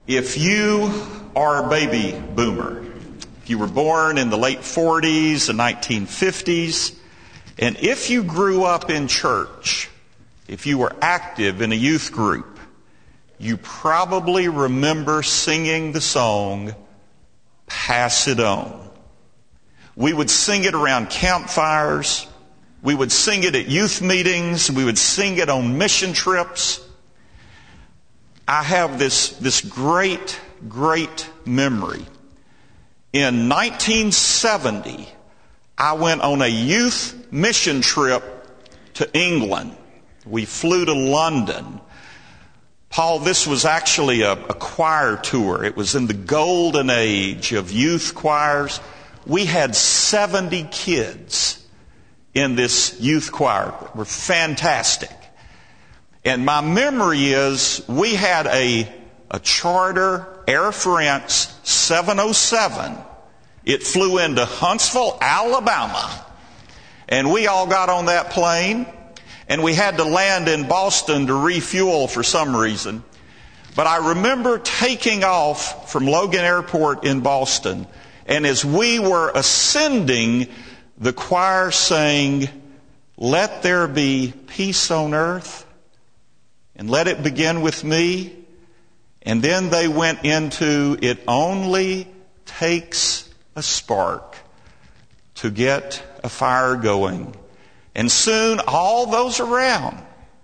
If you are a baby boomer, if you were born in the late 40s and 1950s, and if you grew up in church, if you were active in a youth group, you probably remember singing the song, "Pass It On." We would sing it around campfires. We would sing it at youth meetings. We would sing it on mission trips. I have this great memory. In 1970, I went on a youth mission trip to England. We flew to London. Paul, this was actually a choir tour. It was in the golden age of youth choirs. We had 70 kids in this youth choir. We're fantastic. And my memory is we had a charter Air France 707. It flew into Huntsville, Alabama. And we all got on that plane. And we had to land in Boston to refuel for some reason. But I remember taking off from Logan Airport in Boston. And as we were ascending, the choir sang, "Let there be peace on earth, and let it begin with me." And then they went into, "It only takes a spark to get a fire going. And soon all those around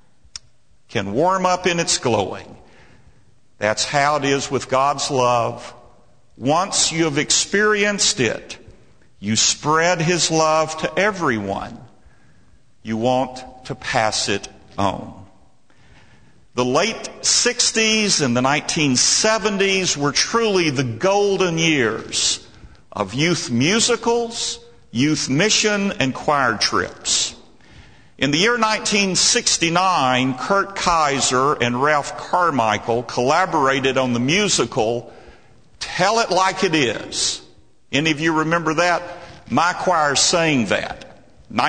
can warm up in its glowing." That's how it is with God's love. Once you have experienced it, you spread His love to everyone. You want to pass it on. The late 60s and the 1970s were truly the golden years of youth musicals, youth mission, and choir trips. In the year 1969, Kurt Kaiser and Ralph Carmichael collaborated on the musical "Tell It Like It Is." Any of you remember that? My choir sang that,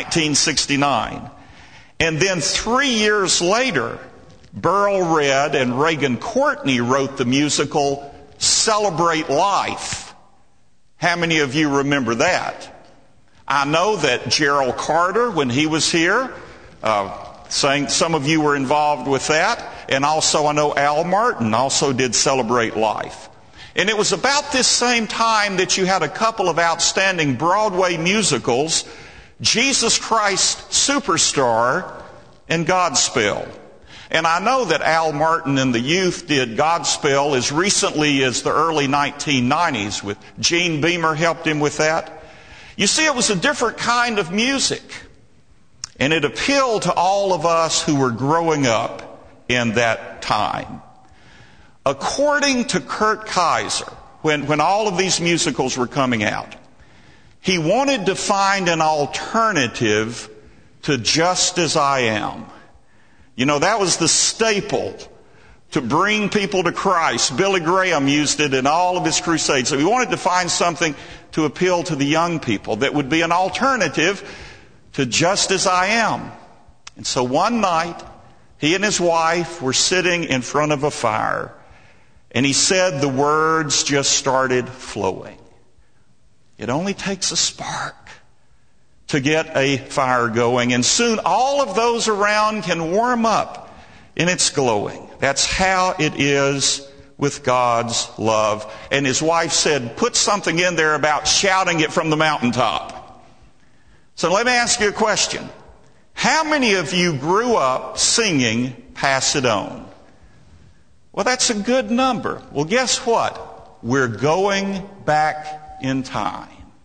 1969. And then 3 years later, Burl Red and Reagan Courtney wrote the musical "Celebrate Life." How many of you remember that? I know that Gerald Carter, when he was here, sang. Some of you were involved with that. And also I know Al Martin also did "Celebrate Life." And it was about this same time that you had a couple of outstanding Broadway musicals, Jesus Christ Superstar and Godspell. And I know that Al Martin and the youth did Godspell as recently as the early 1990s. With Gene Beamer helped him with that. You see, it was a different kind of music. And it appealed to all of us who were growing up in that time. According to Kurt Kaiser, when all of these musicals were coming out, he wanted to find an alternative to "Just As I Am." You know, that was the staple to bring people to Christ. Billy Graham used it in all of his crusades. So he wanted to find something to appeal to the young people that would be an alternative to "Just As I Am." And so one night, he and his wife were sitting in front of a fire. And he said the words just started flowing. It only takes a spark to get a fire going. And soon all of those around can warm up in its glowing. That's how it is with God's love. And his wife said, put something in there about shouting it from the mountaintop. So let me ask you a question. How many of you grew up singing "Pass It On"? Well, that's a good number. Well, guess what? We're going back in time.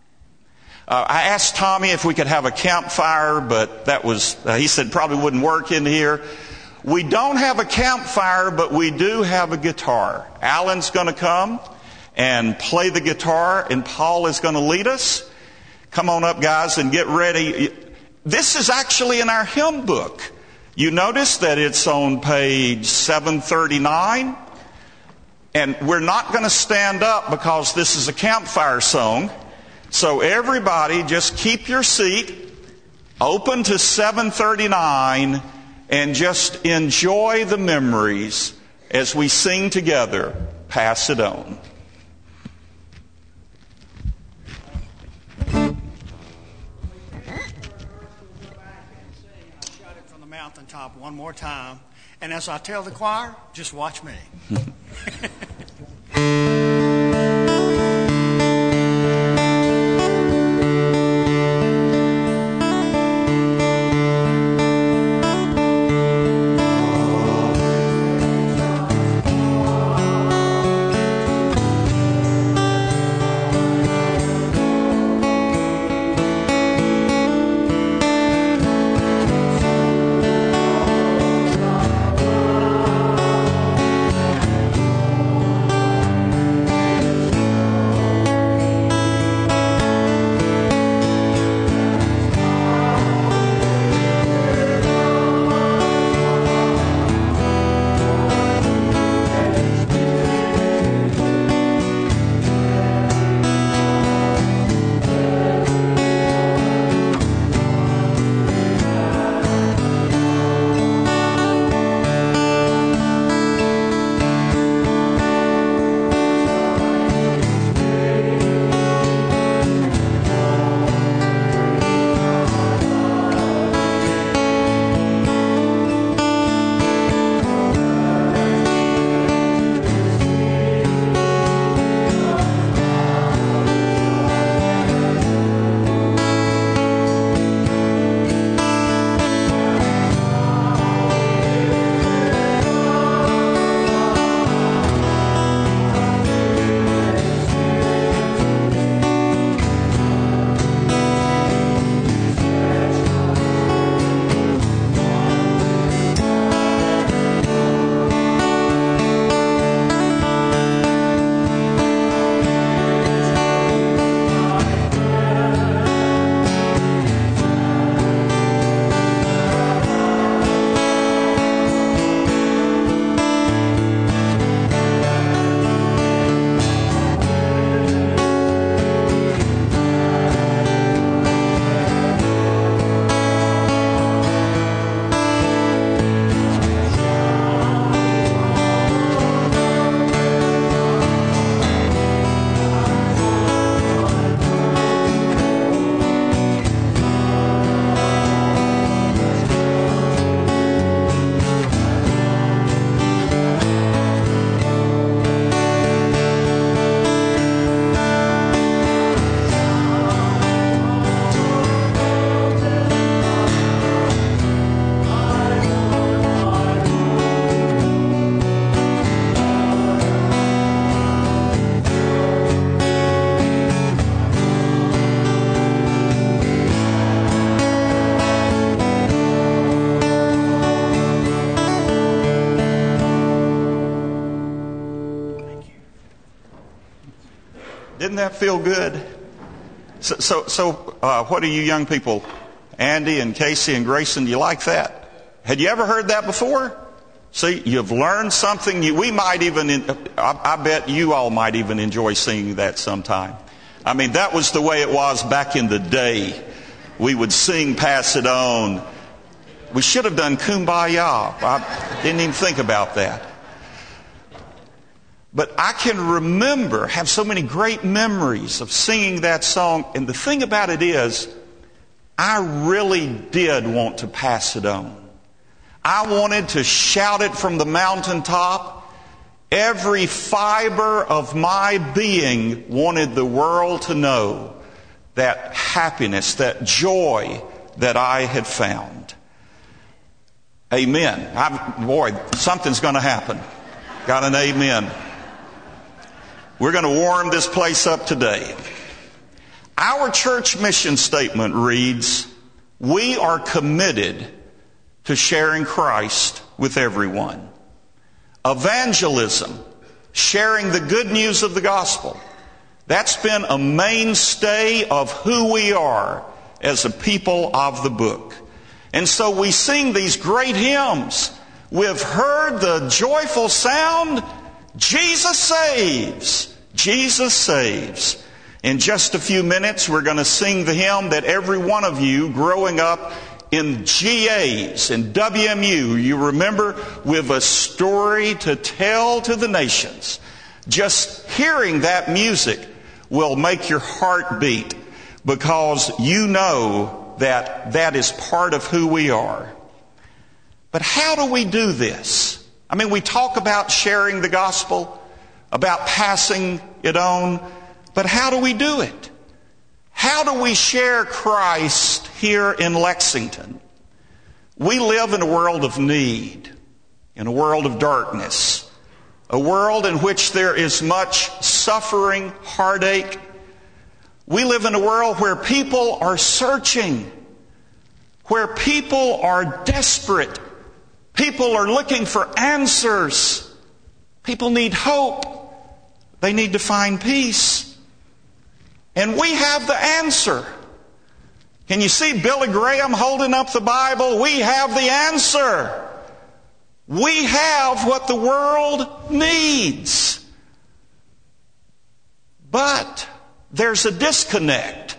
I asked Tommy if we could have a campfire, but he said probably wouldn't work in here. We don't have a campfire, but we do have a guitar. Alan's going to come and play the guitar, and Paul is going to lead us. Come on up, guys, and get ready. This is actually in our hymn book. You notice that it's on page 739. And we're not going to stand up because this is a campfire song. So everybody just keep your seat, open to 739, and just enjoy the memories as we sing together Pass It On. Mountaintop one more time, and as I tell the choir, just watch me. Didn't that feel good? So, what do you young people, Andy and Casey and Grayson, do you like that? Had you ever heard that before? See, you've learned something. We might even, I bet you all might even enjoy singing that sometime. I mean, that was the way it was back in the day. We would sing Pass It On. We should have done Kumbaya. I didn't even think about that. But I can remember, have so many great memories of singing that song. And the thing about it is, I really did want to pass it on. I wanted to shout it from the mountaintop. Every fiber of my being wanted the world to know that happiness, that joy that I had found. Amen. Boy, something's going to happen. Got an amen. We're going to warm this place up today. Our church mission statement reads, we are committed to sharing Christ with everyone. Evangelism, sharing the good news of the gospel, that's been a mainstay of who we are as a people of the book. And so we sing these great hymns. We've heard the joyful sound, Jesus saves, Jesus saves. In just a few minutes, we're going to sing the hymn that every one of you growing up in GAs and WMU, you remember, with a story to tell to the nations. Just hearing that music will make your heart beat, because you know that that is part of who we are. But how do we do this? I mean, we talk about sharing the gospel, about passing it on, but how do we do it? How do we share Christ here in Lexington? We live in a world of need, in a world of darkness, a world in which there is much suffering, heartache. We live in a world where people are searching, where people are desperate. People are looking for answers. People need hope. They need to find peace. And we have the answer. Can you see Billy Graham holding up the Bible? We have the answer. We have what the world needs. But there's a disconnect.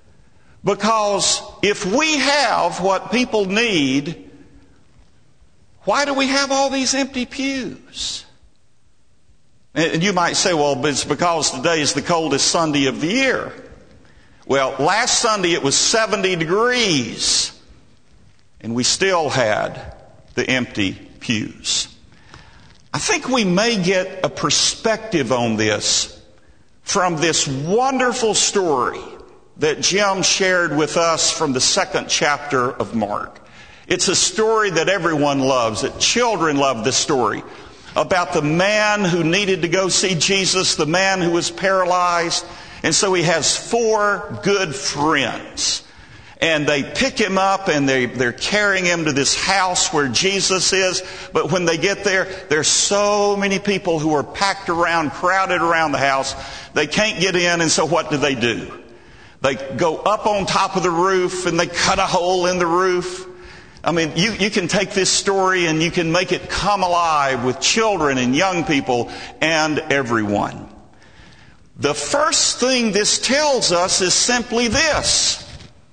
Because if we have what people need, why do we have all these empty pews? And you might say, well, it's because today is the coldest Sunday of the year. Well, last Sunday it was 70 degrees, and we still had the empty pews. I think we may get a perspective on this from this wonderful story that Jim shared with us from the 2nd chapter of Mark. It's a story that everyone loves, that children love this story, about the man who needed to go see Jesus, the man who was paralyzed. And so he has 4 good friends. And they pick him up and they're carrying him to this house where Jesus is. But when they get there, there's so many people who are packed around, crowded around the house. They can't get in, and so what do? They go up on top of the roof and they cut a hole in the roof. I mean, you can take this story and you can make it come alive with children and young people and everyone. The first thing this tells us is simply this: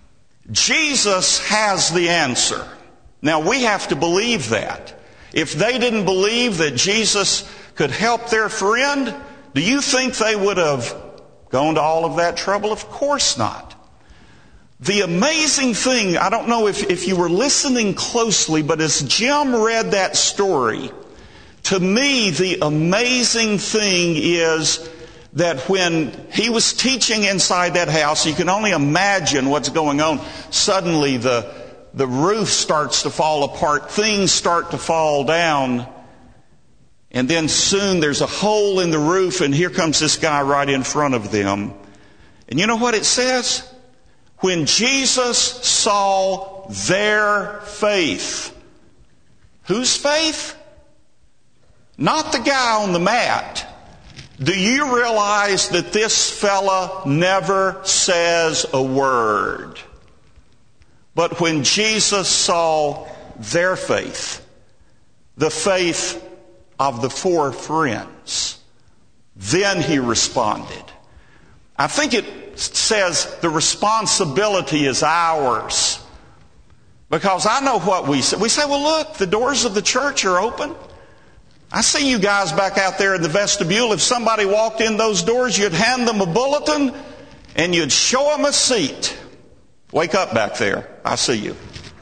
Jesus has the answer. Now, we have to believe that. If they didn't believe that Jesus could help their friend, do you think they would have gone to all of that trouble? Of course not. The amazing thing, I don't know if you were listening closely, but as Jim read that story, to me the amazing thing is that when he was teaching inside that house, you can only imagine what's going on. Suddenly the roof starts to fall apart, things start to fall down, and then soon there's a hole in the roof, and here comes this guy right in front of them. And you know what it says? When Jesus saw their faith. Whose faith? Not the guy on the mat. Do you realize that this fella never says a word? But when Jesus saw their faith, the faith of the 4 friends, then he responded. I think it says the responsibility is ours. Because I know what we say. We say, well, look, the doors of the church are open. I see you guys back out there in the vestibule. If somebody walked in those doors, you'd hand them a bulletin and you'd show them a seat. Wake up back there. I see you.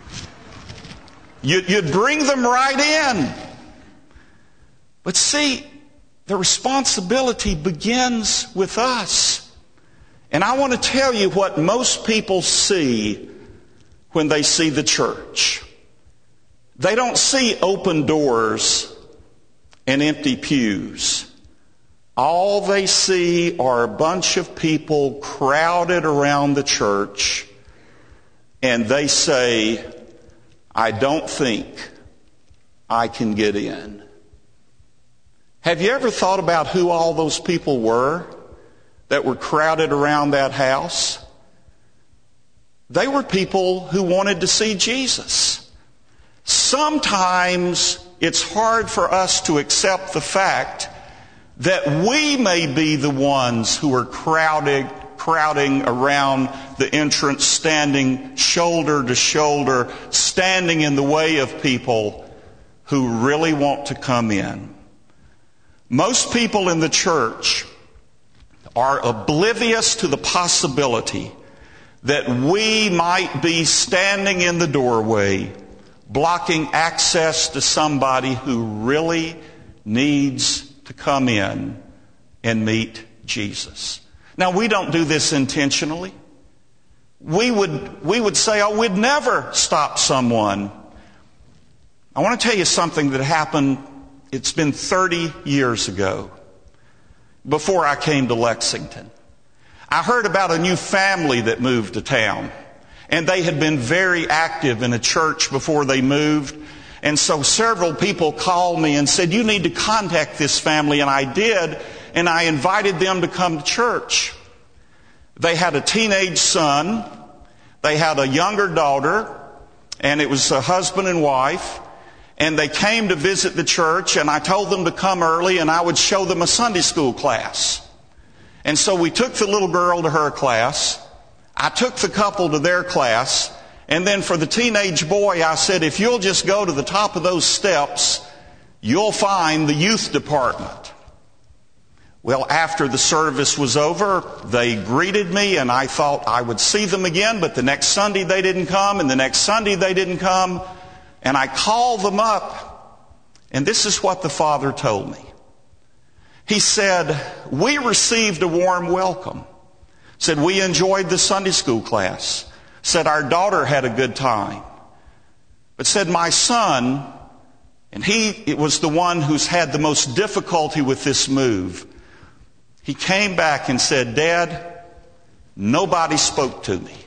You'd bring them right in. But see, the responsibility begins with us. And I want to tell you what most people see when they see the church. They don't see open doors and empty pews. All they see are a bunch of people crowded around the church, and they say, I don't think I can get in. Have you ever thought about who all those people were that were crowded around that house? They were people who wanted to see Jesus. Sometimes it's hard for us to accept the fact that we may be the ones who are crowding around the entrance, standing shoulder to shoulder, standing in the way of people who really want to come in. Most people in the church are oblivious to the possibility that we might be standing in the doorway blocking access to somebody who really needs to come in and meet Jesus. Now, we don't do this intentionally. We would say, oh, we'd never stop someone. I want to tell you something that happened, it's been 30 years ago, before I came to Lexington. I heard about a new family that moved to town, and they had been very active in a church before they moved. And so several people called me and said, you need to contact this family. And I did, and I invited them to come to church. They had a teenage son, they had a younger daughter, and it was a husband and wife. And they came to visit the church, and I told them to come early, and I would show them a Sunday school class. And so we took the little girl to her class. I took the couple to their class. And then for the teenage boy, I said, if you'll just go to the top of those steps, you'll find the youth department. Well, after the service was over, they greeted me, and I thought I would see them again. But the next Sunday they didn't come, and the next Sunday they didn't come. And I called them up, and this is what the father told me. He said, we received a warm welcome. Said, we enjoyed the Sunday school class. Said, our daughter had a good time. But said, my son, and it was the one who's had the most difficulty with this move. He came back and said, Dad, nobody spoke to me.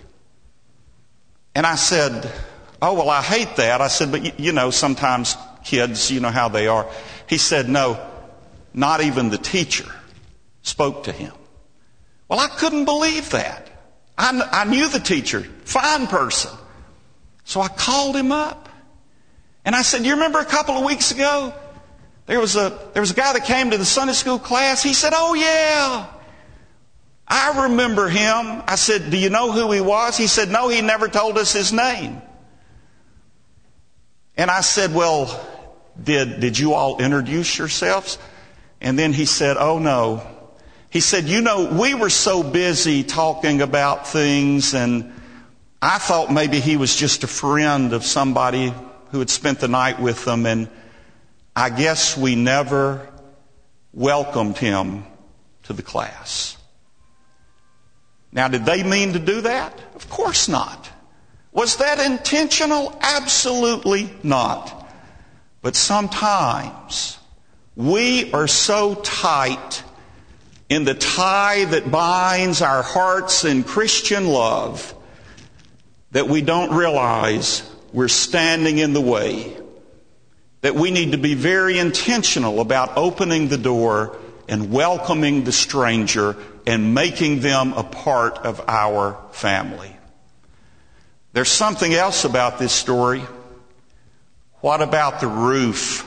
And I said, oh, well, I hate that. I said, but you know, sometimes kids, you know how they are. He said, no, not even the teacher spoke to him. Well, I couldn't believe that. I knew the teacher, fine person. So I called him up. And I said, you remember a couple of weeks ago, there was a guy that came to the Sunday school class. He said, oh, yeah, I remember him. I said, do you know who he was? He said, no, he never told us his name. And I said, well, did you all introduce yourselves? And then he said, oh, no. He said, you know, we were so busy talking about things, and I thought maybe he was just a friend of somebody who had spent the night with them, and I guess we never welcomed him to the class. Now, did they mean to do that? Of course not. Was that intentional? Absolutely not. But sometimes we are so tight in the tie that binds our hearts in Christian love that we don't realize we're standing in the way. That we need to be very intentional about opening the door and welcoming the stranger and making them a part of our family. There's something else about this story. What about the roof?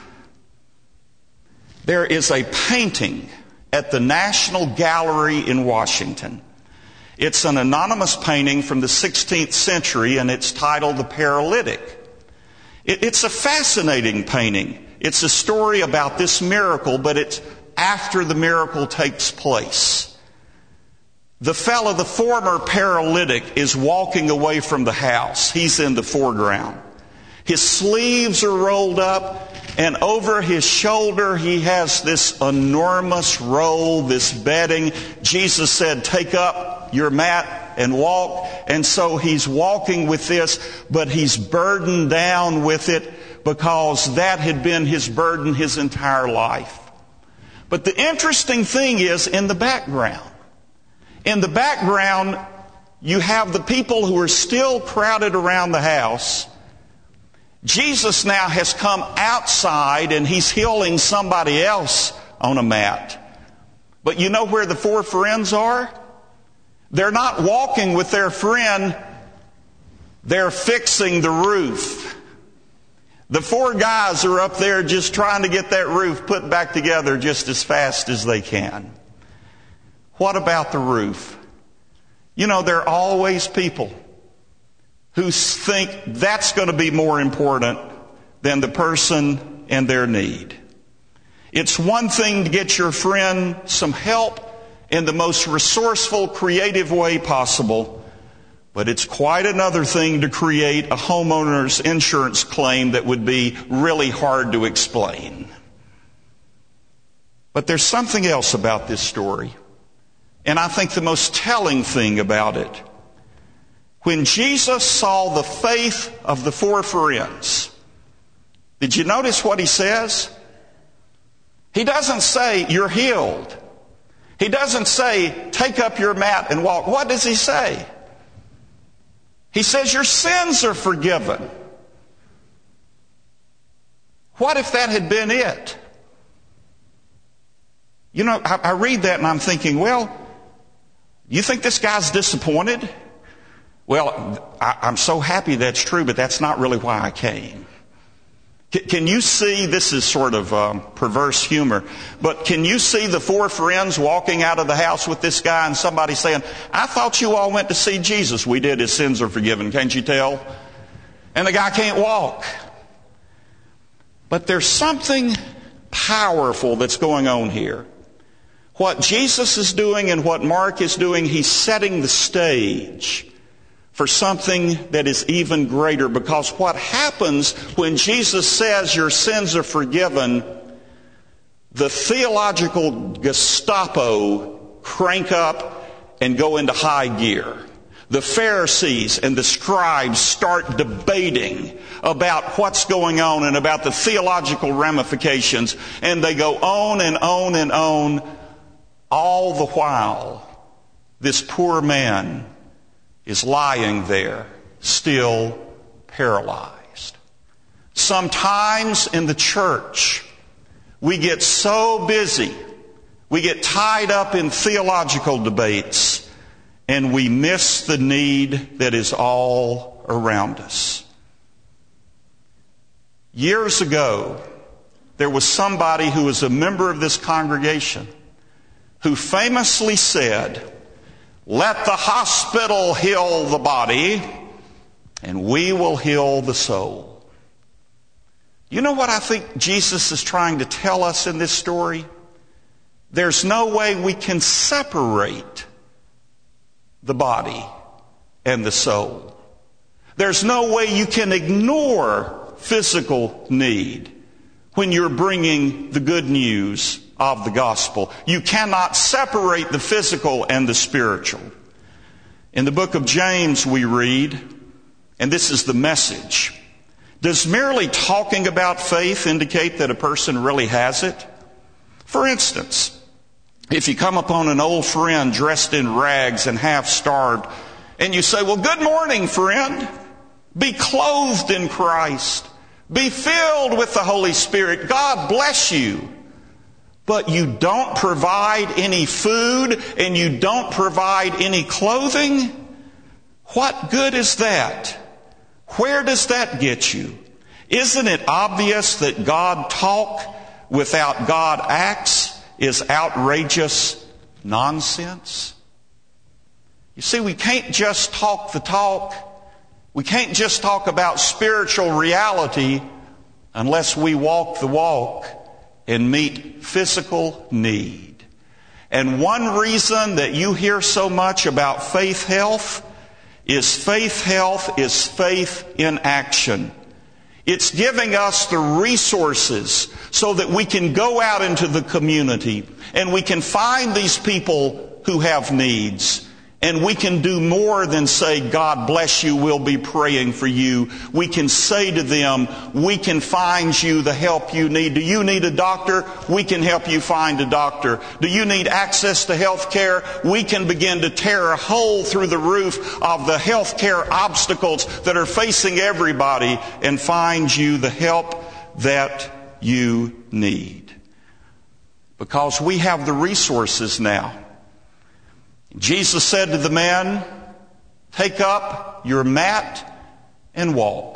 There is a painting at the National Gallery in Washington. It's an anonymous painting from the 16th century, and it's titled The Paralytic. It's a fascinating painting. It's a story about this miracle, but it's after the miracle takes place. The former paralytic, is walking away from the house. He's in the foreground. His sleeves are rolled up, and over his shoulder he has this enormous roll, this bedding. Jesus said, take up your mat and walk. And so he's walking with this, but he's burdened down with it because that had been his burden his entire life. But the interesting thing is in the background. In the background, you have the people who are still crowded around the house. Jesus now has come outside and he's healing somebody else on a mat. But you know where the four friends are? They're not walking with their friend. They're fixing the roof. The four guys are up there just trying to get that roof put back together just as fast as they can. What about the roof? You know, there are always people who think that's going to be more important than the person and their need. It's one thing to get your friend some help in the most resourceful, creative way possible, but it's quite another thing to create a homeowner's insurance claim that would be really hard to explain. But there's something else about this story, and I think the most telling thing about it. When Jesus saw the faith of the four friends, did you notice what he says? He doesn't say, "You're healed." He doesn't say, "Take up your mat and walk." What does he say? He says, "Your sins are forgiven." What if that had been it? You know, I read that and I'm thinking, well, you think this guy's disappointed? Well, I'm so happy that's true, but that's not really why I came. Can you see, this is sort of perverse humor, but can you see the four friends walking out of the house with this guy and somebody saying, "I thought you all went to see Jesus." "We did. His sins are forgiven." Can't you tell? And the guy can't walk. But there's something powerful that's going on here. What Jesus is doing and what Mark is doing, he's setting the stage for something that is even greater. Because what happens when Jesus says your sins are forgiven, the theological Gestapo crank up and go into high gear. The Pharisees and the scribes start debating about what's going on and about the theological ramifications. And they go on and on and on. All the while, this poor man is lying there, still paralyzed. Sometimes in the church, we get so busy, we get tied up in theological debates, and we miss the need that is all around us. Years ago, there was somebody who was a member of this congregation who famously said, "Let the hospital heal the body, and we will heal the soul." You know what I think Jesus is trying to tell us in this story? There's no way we can separate the body and the soul. There's no way you can ignore physical need when you're bringing the good news of the gospel. You cannot separate the physical and the spiritual. In the book of James we read, and this is the Message, does merely talking about faith indicate that a person really has it? For instance, if you come upon an old friend dressed in rags and half starved, and you say, "Well, good morning, friend. Be clothed in Christ. Be filled with the Holy Spirit. God bless you." But you don't provide any food and you don't provide any clothing? What good is that? Where does that get you? Isn't it obvious that God talk without God acts is outrageous nonsense? You see, we can't just talk the talk. We can't just talk about spiritual reality unless we walk the walk and meet physical need. And one reason that you hear so much about faith health is faith in action. It's giving us the resources so that we can go out into the community and we can find these people who have needs. And we can do more than say, "God bless you, we'll be praying for you." We can say to them, "We can find you the help you need. Do you need a doctor? We can help you find a doctor. Do you need access to health care? We can begin to tear a hole through the roof of the health care obstacles that are facing everybody and find you the help that you need." Because we have the resources now. Jesus said to the man, "Take up your mat and walk."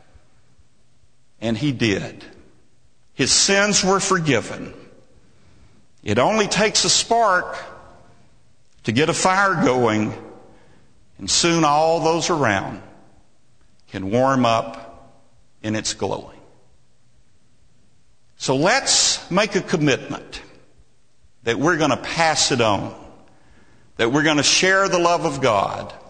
And he did. His sins were forgiven. It only takes a spark to get a fire going, and soon all those around can warm up in its glowing. So let's make a commitment that we're going to pass it on, that we're going to share the love of God